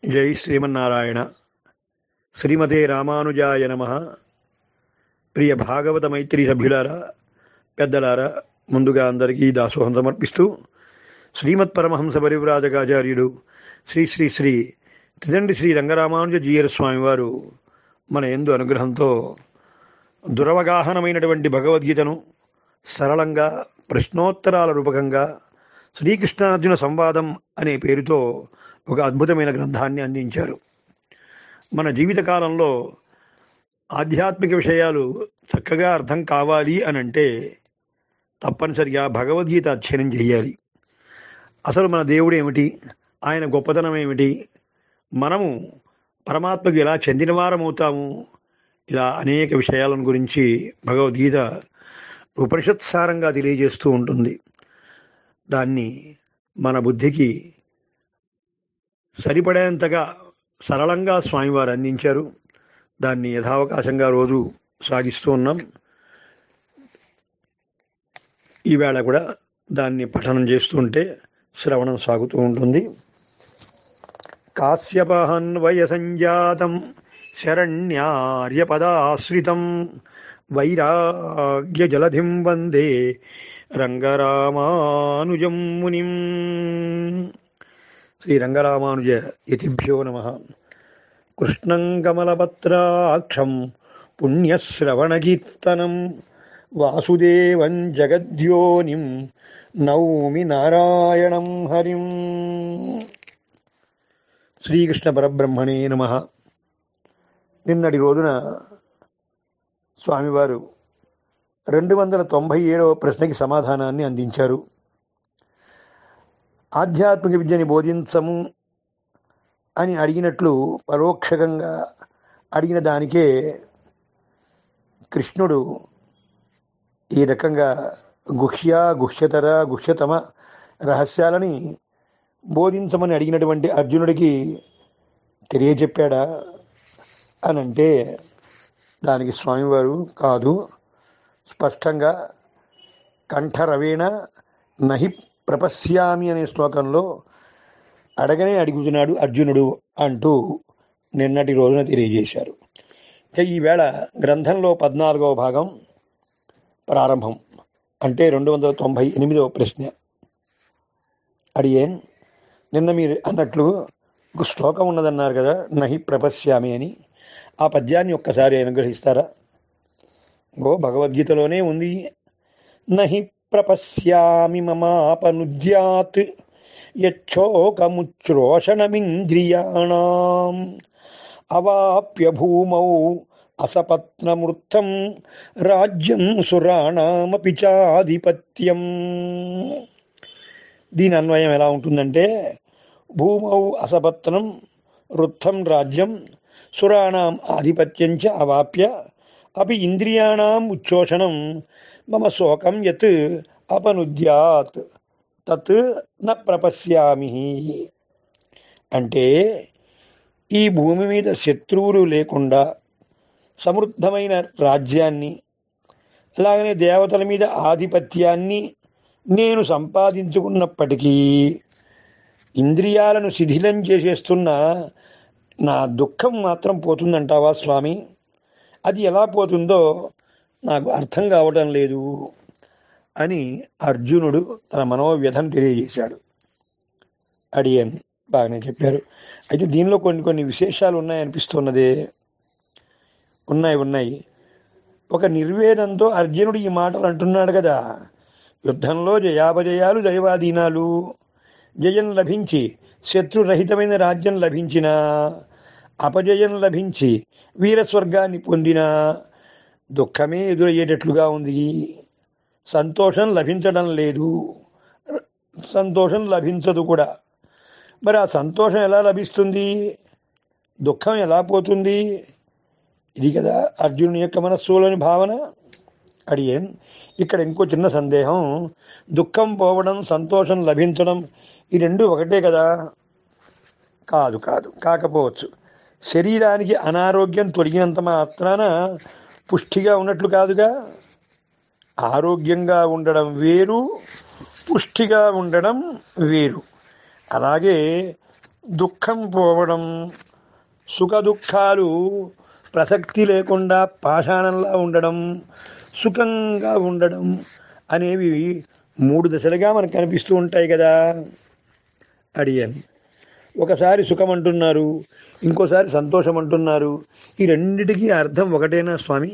జై శ్రీమన్నారాయణ. శ్రీమతే రామానుజాయ నమః. ప్రియ భాగవత మైత్రి సభ్యులారా, పెద్దలారా, ముందుగా అందరికీ దాసోహం సమర్పిస్తూ శ్రీమత్ పరమహంస పరివ్రాజకాచార్యుడు శ్రీ శ్రీ శ్రీ త్రిదండి శ్రీ రంగరామానుజ జీయర్ స్వామివారు మన యందు అనుగ్రహంతో దురవగాహనమైనటువంటి భగవద్గీతను సరళంగా ప్రశ్నోత్తరాల రూపకంగా శ్రీకృష్ణార్జున సంవాదం అనే పేరుతో ఒక అద్భుతమైన గ్రంథాన్ని అందించారు. మన జీవితకాలంలో ఆధ్యాత్మిక విషయాలు చక్కగా అర్థం కావాలి అని అంటే తప్పనిసరిగా భగవద్గీత అధ్యయనం చేయాలి. అసలు మన దేవుడు ఏమిటి, ఆయన గొప్పతనం ఏమిటి, మనము పరమాత్మకు ఎలా చెందినవారం అవుతాము, ఇలా అనేక విషయాలను గురించి భగవద్గీత ఉపనిషత్సారంగా తెలియజేస్తూ ఉంటుంది. దాన్ని మన బుద్ధికి సరిపడేంతగా సరళంగా స్వామివారు అందించారు. దాన్ని యథావకాశంగా రోజు సాగిస్తూ ఉన్నాం. ఈవేళ కూడా దాన్ని పఠనం చేస్తుంటే శ్రవణం సాగుతూ ఉంటుంది. కాశ్యపహన్వయ సంజాతం శరణ్యార్యపదాశ్రితం వైరాగ్య జలధిం వందే రంగరామానుజం మునిం. శ్రీ రంగరామానుజ యతిభ్యో నమః. కృష్ణం కమలపత్రాక్షం పుణ్యశ్రవణకీర్తనం వాసుదేవం జగద్యోనిం నౌమి నారాయణం హరిం. శ్రీకృష్ణ పరబ్రహ్మణే నమః. నిన్నటి రోజున స్వామివారు 297వ ప్రశ్నకి సమాధానాన్ని అందించారు. ఆధ్యాత్మిక విద్యని బోధించము అని అడిగినట్లు పరోక్షంగా అడిగిన దానికే కృష్ణుడు ఈ రకంగా గుహ్యతర గుహ్యతమ రహస్యాలని బోధించమని అడిగినటువంటి అర్జునుడికి తెలియజెప్పాడా అని అంటే దానికి స్వామివారు కాదు, స్పష్టంగా కంఠరవేణ నహి ప్రపశ్యామి అనే శ్లోకంలో అడగనే అడుగుతున్నాడు అర్జునుడు అంటూ నిన్నటి రోజున తెలియజేశారు. ఈవేళ గ్రంథంలో 14వ భాగం ప్రారంభం, అంటే 298వ ప్రశ్న. అడిగేన్, నిన్న మీరు అన్నట్లు ఒక శ్లోకం ఉన్నదన్నారు కదా, నహి ప్రపశ్యామి అని. ఆ పద్యాన్ని ఒక్కసారి అనుగ్రహిస్తారా? భగవద్గీతలోనే ఉంది. నహి ప్రపశ్యామి మమాపనుద్యాత్ యచ్చోకముచ్రోషణమింద్రియాణాం అవాప్య భూమౌ అసపత్నమృద్ధం రాజ్యం సురాణామపి చాధిపత్యం. దీని అన్వయం ఎలా ఉంటుందంటే, భూమౌ అసపత్నం వృద్ధం రాజ్యం సురాణాం ఆధిపత్యం చ అవాప్య అపి ఇంద్రియాణాం ఉచ్చోషణం మమ శోకం యత్ అపనుద్యాత్ తత్ న ప్రపశ్యామి. అంటే ఈ భూమి మీద శత్రువులు లేకుండా సమృద్ధమైన రాజ్యాన్ని, అలాగనే దేవతల మీద ఆధిపత్యాన్ని నేను సంపాదించుకున్నప్పటికీ ఇంద్రియాలను శిథిలం చేసేస్తున్న నా దుఃఖం మాత్రం పోతుందంటావా స్వామి? అది ఎలా పోతుందో నాకు అర్థం కావటం లేదు అని అర్జునుడు తన మనోవ్యధను తెలియజేశాడు. అడియన్ బాగానే చెప్పారు. అయితే దీనిలో కొన్ని విశేషాలు ఉన్నాయనిపిస్తున్నదే. ఉన్నాయి. ఒక నిర్వేదంతో అర్జునుడు ఈ మాటలు అంటున్నాడు కదా. యుద్ధంలో జయాపజయాలు దైవాధీనాలు, జయం లభించి శత్రురహితమైన రాజ్యం లభించిన, అపజయం లభించి వీరస్వర్గాన్ని పొందిన దుఃఖమే ఎదురయ్యేటట్లుగా ఉంది. సంతోషం లభించడం లేదు, సంతోషం లభించదు కూడా. మరి ఆ సంతోషం ఎలా లభిస్తుంది, దుఃఖం ఎలా పోతుంది? ఇది కదా అర్జునుని యొక్క మనస్సులోని భావన. అడిగేన్, ఇక్కడ ఇంకో చిన్న సందేహం. దుఃఖం పోవడం, సంతోషం లభించడం, ఈ రెండు ఒకటే కదా? కాదు, కాకపోవచ్చు. శరీరానికి అనారోగ్యం తొలగినంత మాత్రాన పుష్టిగా ఉన్నట్లు కాదుగా. ఆరోగ్యంగా ఉండడం వేరు, పుష్టిగా ఉండడం వేరు. అలాగే దుఃఖం పోవడం, సుఖ దుఃఖాలు ప్రసక్తి లేకుండా పాషాణంలా ఉండడం, సుఖంగా ఉండడం అనేవి 3 దశలుగా మనకు కనిపిస్తూ ఉంటాయి కదా. అడిగాను. ఒకసారి సుఖం అంటున్నారు, ఇంకోసారి సంతోషం అంటున్నారు. ఈ రెండిటికీ అర్థం ఒకటేనా స్వామి?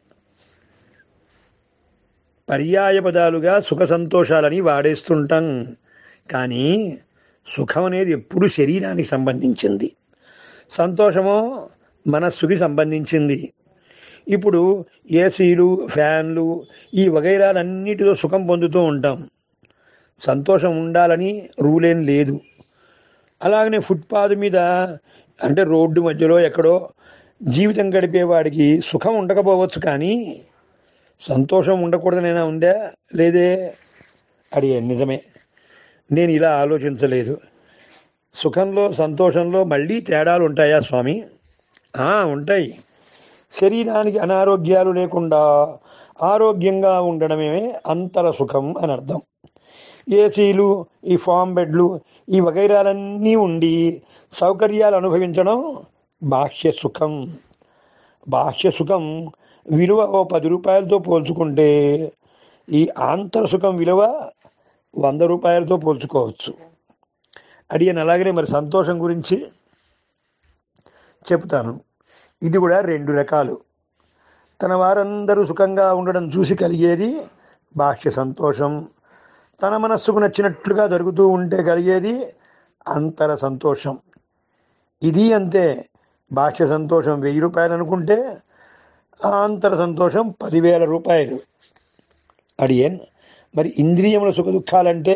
పర్యాయ పదాలుగా సుఖ సంతోషాలని వాడేస్తుంటాం. కానీ సుఖం అనేది ఎప్పుడు శరీరానికి సంబంధించింది, సంతోషమో మనస్సుకి సంబంధించింది. ఇప్పుడు ఏసీలు, ఫ్యాన్లు, ఈ వగైరాలన్నిటిలో సుఖం పొందుతూ ఉంటాం. సంతోషం ఉండాలని రూలేం లేదు. అలాగనే ఫుట్పాత్ మీద, అంటే రోడ్డు మధ్యలో ఎక్కడో జీవితం గడిపేవాడికి సుఖం ఉండకపోవచ్చు, కానీ సంతోషం ఉండకూడదనైనా ఉందా? లేదే? అడిగాను. నిజమే, నేను ఇలా ఆలోచించలేదు. సుఖంలో సంతోషంలో మళ్ళీ తేడాలు ఉంటాయా స్వామి? ఉంటాయి. శరీరానికి అనారోగ్యాలు లేకుండా ఆరోగ్యంగా ఉండడమే అంతర సుఖం అని అర్థం. ఏసీలు, ఈ ఫామ్ బెడ్లు, ఈ వగైరాలన్నీ ఉండి సౌకర్యాలు అనుభవించడం బాహ్య సుఖం. బాహ్య సుఖం విలువ ఓ 10 రూపాయలతో పోల్చుకుంటే ఈ ఆంతర సుఖం విలువ 100 రూపాయలతో పోల్చుకోవచ్చు. అడిగాను. అలాగనే మరి సంతోషం గురించి చెప్తాను. ఇది కూడా 2 రకాలు. తన వారందరూ సుఖంగా ఉండడం చూసి కలిగేది బాహ్య సంతోషం. తన మనస్సుకు నచ్చినట్లుగా జరుగుతూ ఉంటే కలిగేది అంతర సంతోషం. ఇది అంతే. బాహ్య సంతోషం 1000 రూపాయలు అనుకుంటే అంతర సంతోషం 10,000 రూపాయలు. అడిగాను. మరి ఇంద్రియముల సుఖ దుఃఖాలంటే?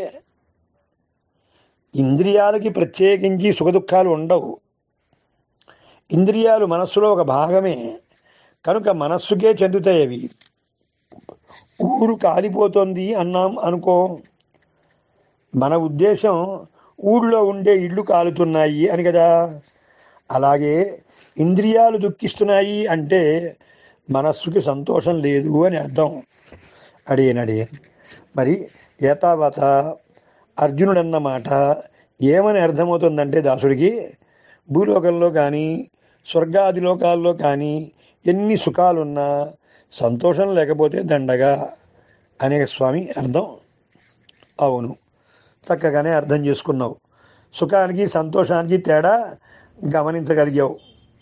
ఇంద్రియాలకి ప్రత్యేకించి సుఖ దుఃఖాలు ఉండవు. ఇంద్రియాలు మనస్సులో ఒక భాగమే కనుక మనస్సుకే చెందుతాయి అవి. ఊరు కాలిపోతుంది అన్నాం అనుకో, మన ఉద్దేశం ఊళ్ళో ఉండే ఇళ్ళు కాలుతున్నాయి అని కదా. అలాగే ఇంద్రియాలు దుఃఖిస్తున్నాయి అంటే మనస్సుకి సంతోషం లేదు అని అర్థం. అడిగాను. మరి ఏతావత అర్జునుడన్న మాట ఏమని అర్థమవుతుందంటే దాసుడికి, భూలోకంలో కానీ స్వర్గాది లోకాల్లో కానీ ఎన్ని సుఖాలున్నా సంతోషం లేకపోతే దండగా అనే స్వామి అర్థం. అవును, చక్కగానే అర్థం చేసుకున్నావు. సుఖానికి సంతోషానికి తేడా గమనించగలిగావు.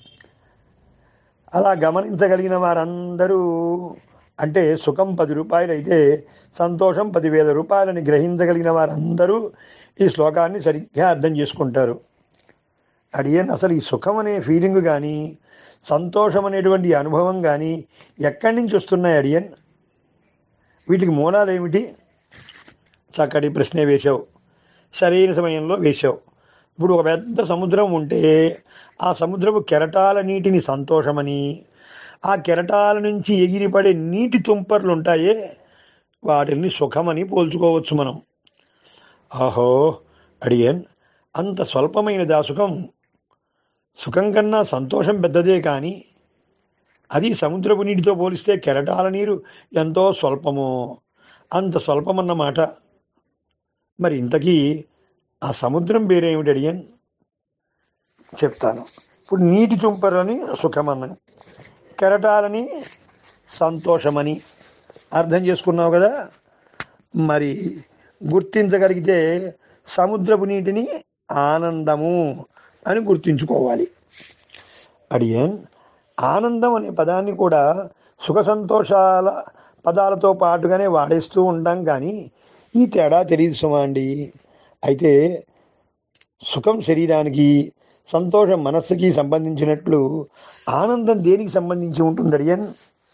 అలా గమనించగలిగిన వారందరూ, అంటే సుఖం 10 రూపాయలు అయితే సంతోషం 10,000 రూపాయలని గ్రహించగలిగిన వారందరూ ఈ శ్లోకాన్ని సరిగ్గా అర్థం చేసుకుంటారు. అడిగాను. అసలు ఈ సుఖం అనే ఫీలింగ్ కానీ సంతోషం అనేటువంటి అనుభవం కానీ ఎక్కడి నుంచి వస్తున్నాయి అడిగాను? వీటికి మూలాలు ఏమిటి? చక్కటి ప్రశ్నే వేశావు, సరైన సమయంలో వేశావు. ఇప్పుడు ఒక పెద్ద సముద్రం ఉంటే ఆ సముద్రపు కెరటాల నీటిని సంతోషమని, ఆ కెరటాల నుంచి ఎగిరిపడే నీటి తుంపర్లు ఉంటాయే వాటిని సుఖమని పోల్చుకోవచ్చు మనం. ఆహో అడిగాన్, అంత స్వల్పమైనదా సుఖం? సుఖం కన్నా సంతోషం పెద్దదే, కానీ అది సముద్రపు నీటితో పోలిస్తే కెరటాల నీరు ఎంతో స్వల్పమో అంత స్వల్పమన్నమాట. మరి ఇంతకీ ఆ సముద్రం పేరేమిటి అడిగాన్? చెప్తాను. ఇప్పుడు నీటి తుంపరని సుఖమన్నాను, కెరటాలని సంతోషమని అర్థం చేసుకున్నావు కదా. మరి గుర్తించగలిగితే సముద్రపు నీటిని ఆనందము అని గుర్తించుకోవాలి. అడిగాన్. ఆనందం అనే పదాన్ని కూడా సుఖ సంతోషాల పదాలతో పాటుగానే వాడేస్తూ ఉంటాం, కానీ ఈ తేడా తెలియదు సుమా అండి. అయితే సుఖం శరీరానికి, సంతోషం మనస్సుకి సంబంధించినట్లు ఆనందం దేనికి సంబంధించి ఉంటుంది అడిగాన్?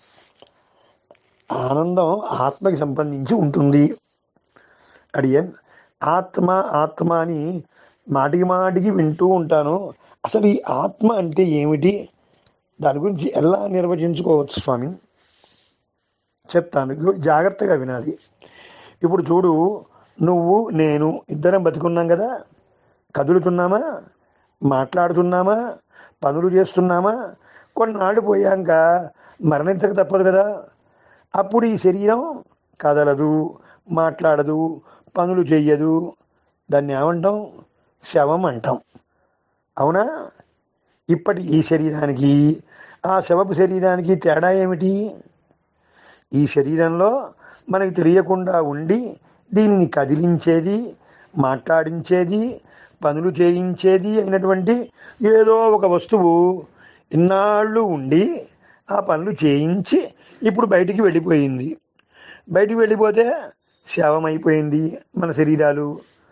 ఆనందం ఆత్మకి సంబంధించి ఉంటుంది. అడిగాన్. ఆత్మ ఆత్మ అని మాటికి మాటికి వింటూ ఉంటాను. అసలు ఈ ఆత్మ అంటే ఏమిటి? దాని గురించి ఎలా నిర్వచించుకోవచ్చు స్వామి? చెప్తాను, జాగ్రత్తగా వినాలి. ఇప్పుడు చూడు, నువ్వు నేను ఇద్దరం బతికున్నాం కదా. కదులుతున్నామా, మాట్లాడుతున్నామా, పనులు చేస్తున్నామా? కొన్నాళ్ళు పోయాక మరణించక తప్పదు కదా. అప్పుడు ఈ శరీరం కదలదు, మాట్లాడదు, పనులు చెయ్యదు. దాన్ని ఏమంటాం? శవం అంటాం. అవునా? ఇప్పటి ఈ శరీరానికి ఆ శవపు శరీరానికి తేడా ఏమిటి? ఈ శరీరంలో మనకి తెలియకుండా ఉండి దీనిని కదిలించేది, మాట్లాడించేది, పనులు చేయించేది అయినటువంటి ఏదో ఒక వస్తువు ఇన్నాళ్ళు ఉండి ఆ పనులు చేయించి ఇప్పుడు బయటికి వెళ్ళిపోయింది. బయటికి వెళ్ళిపోతే శవమైపోయింది మన శరీరాలు.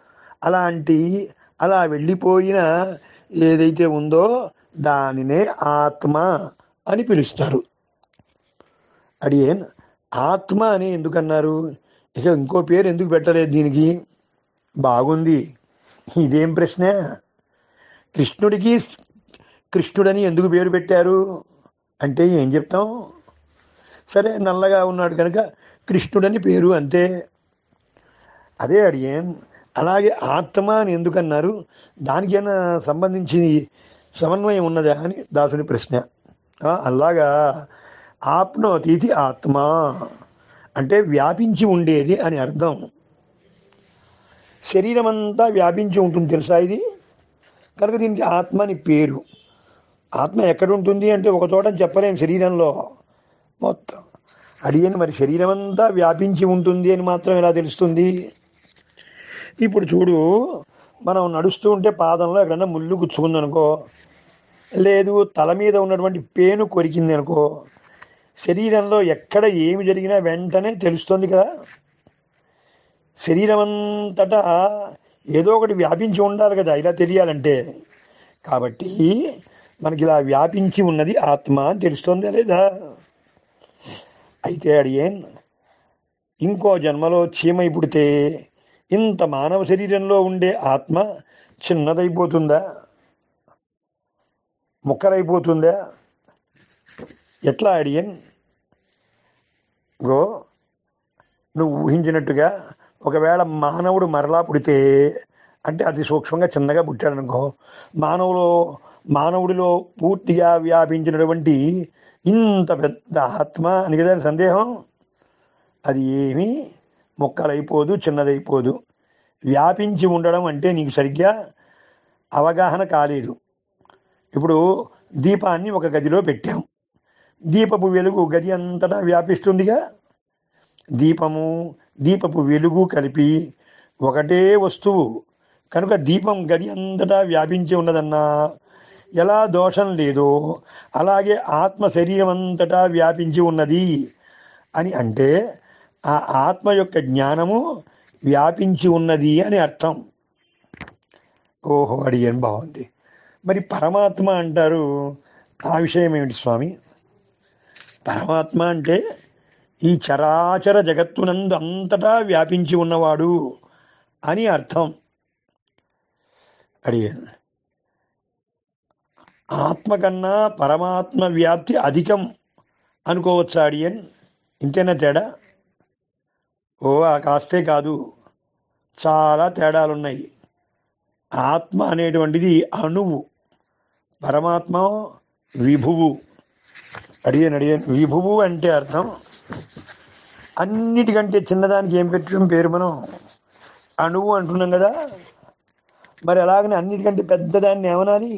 అలా వెళ్ళిపోయిన ఏదైతే ఉందో దానినే ఆత్మ అని పిలుస్తారు. అడియన్ ఆత్మ అని ఎందుకన్నారు? ఇక ఇంకో పేరు ఎందుకు పెట్టలేదు దీనికి? బాగుంది. ఇదేం ప్రశ్న? కృష్ణుడికి కృష్ణుడని ఎందుకు పేరు పెట్టారు అంటే ఏం చెప్తాం? సరే, నల్లగా ఉన్నాడు కనుక కృష్ణుడని పేరు, అంతే. అదే అడిగేం. అలాగే ఆత్మ అని ఎందుకన్నారు? దానికైనా సంబంధించి సమన్వయం ఉన్నదా అని దాసుని ప్రశ్న. అలాగా ఆప్నోతీతి ఆత్మ అంటే వ్యాపించి ఉండేది అని అర్థం. శరీరం అంతా వ్యాపించి ఉంటుంది, తెలుసా ఇది? కనుక దీనికి ఆత్మ అని పేరు. ఆత్మ ఎక్కడుంటుంది అంటే ఒక చోట చెప్పలేం, శరీరంలో మొత్తం. అడిగని మరి శరీరం అంతా వ్యాపించి ఉంటుంది అని మాత్రం ఎలా తెలుస్తుంది? ఇప్పుడు చూడు, మనం నడుస్తూ ఉంటే పాదంలో ఎక్కడన్నా ముళ్ళు గుచ్చుకుందనుకో, లేదు తల మీద ఉన్నటువంటి పేను కొరికింది అనుకో, శరీరంలో ఎక్కడ ఏమి జరిగినా వెంటనే తెలుస్తుంది కదా. శరీరం అంతటా ఏదో ఒకటి వ్యాపించి ఉండాలి కదా ఇలా తెలియాలంటే. కాబట్టి మనకి ఇలా వ్యాపించి ఉన్నది ఆత్మ అని తెలుస్తుందా లేదా? అయితే అడిగేన్, ఇంకో జన్మలో చీమై పుడితే ఇంత మానవ శరీరంలో ఉండే ఆత్మ చిన్నదైపోతుందా? ముక్కలైపోతుందా? ఎట్లా అడిగేన్? గో నువ్వు ఊహించినట్టుగా ఒకవేళ మానవుడు మరలా పుడితే, అంటే అతి సూక్ష్మంగా చిన్నగా పుట్టాడు అనుకో, మానవుడిలో పూర్తిగా వ్యాపించినటువంటి ఇంత పెద్ద ఆత్మ అని కదా సందేహం. అది ఏమీ మొక్కలైపోదు, చిన్నదైపోదు. వ్యాపించి ఉండడం అంటే నీకు సరిగ్గా అవగాహన కాలేదు. ఇప్పుడు దీపాన్ని ఒక గదిలో పెట్టాం, దీపపు వెలుగు గది అంతటా వ్యాపిస్తుందిగా. దీపపు వెలుగు కలిపి ఒకటే వస్తువు కనుక దీపం గది అంతటా వ్యాపించి ఉన్నదన్నా ఎలా దోషం లేదో, అలాగే ఆత్మ శరీరం అంతటా వ్యాపించి ఉన్నది అని అంటే ఆ ఆత్మ యొక్క జ్ఞానము వ్యాపించి ఉన్నది అని అర్థం. ఓహో, అడిగాను, బాగుంది. మరి పరమాత్మ అంటారు, ఆ విషయం ఏమిటి స్వామి? పరమాత్మ అంటే ఈ చరాచర జగత్తునందు అంతటా వ్యాపించి ఉన్నవాడు అని అర్థం. అడిగాను, ఆత్మ కన్నా పరమాత్మ వ్యాప్తి అధికం అనుకోవచ్చా అడియన్? ఇంతేనా తేడా? ఓ కాస్తే కాదు, చాలా తేడాలున్నాయి. ఆత్మ అనేటువంటిది అణువు, పరమాత్మ విభువు. అడిగాను, విభువు అంటే అర్థం అన్నిటికంటే చిన్నదానికి ఏం పెట్టడం పేరు మనం? అణువు అంటున్నాం కదా. మరి అలాగనే అన్నిటికంటే పెద్దదాన్ని ఏమనాలి?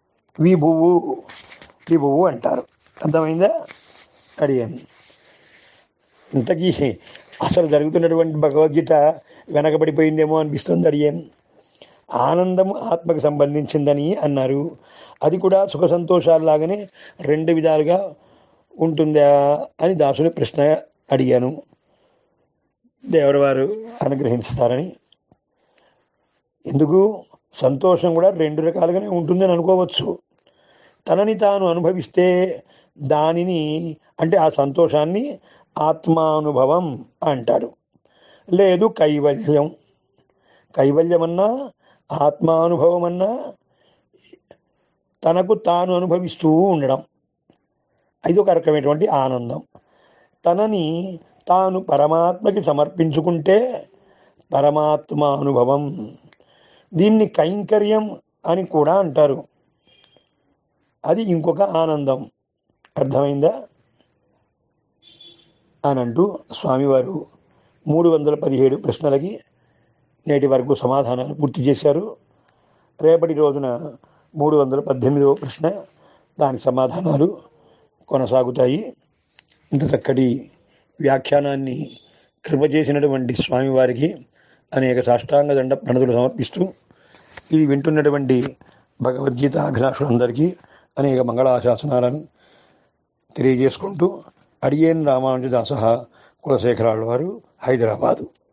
విభువు అంటారు. అర్థమైందా? అడిగాను. ఇంతకీ అసలు జరుగుతున్నటువంటి భగవద్గీత వెనకబడిపోయిందేమో అనిపిస్తుంది. అడిగాను. ఆనందము ఆత్మకు సంబంధించిందని అన్నారు, అది కూడా సుఖ సంతోషాలలాగానే రెండు విధాలుగా ఉంటుందా అని దాసుని ప్రశ్న అడిగాను. దేవర వారు అనుగ్రహిస్తారని. ఎందుకు? సంతోషం కూడా రెండు రకాలుగానే ఉంటుందని అనుకోవచ్చు. తనని తాను అనుభవిస్తే దానిని, అంటే ఆ సంతోషాన్ని ఆత్మానుభవం అంటారు. లేదు కైవల్యమన్నా ఆత్మానుభవమన్నా తనకు తాను అనుభవిస్తూ ఉండడం, ఇది ఒక రకమైనటువంటి ఆనందం. తనని తాను పరమాత్మకి సమర్పించుకుంటే పరమాత్మానుభవం. దీన్ని కైంకర్యం అని కూడా అంటారు. అది ఇంకొక ఆనందం. అర్థమైందా అని అంటూ స్వామివారు 317 ప్రశ్నలకి నేటి వరకు సమాధానాలు పూర్తి చేశారు. రేపటి రోజున 318వ ప్రశ్న, దానికి సమాధానాలు కొనసాగుతాయి. ఇంత చక్కటి వ్యాఖ్యానాన్ని కృప చేసినటువంటి స్వామివారికి అనేక సాష్టాంగ దండ ప్రణతులు సమర్పిస్తూ, ఇది వింటున్నటువంటి భగవద్గీత అభిలాషులందరికీ అనేక మంగళాశాసనాలను తెలియజేసుకుంటూ, అడియేన్ రామానుజదాస కులశేఖరాళ్ళ వారు, హైదరాబాదు.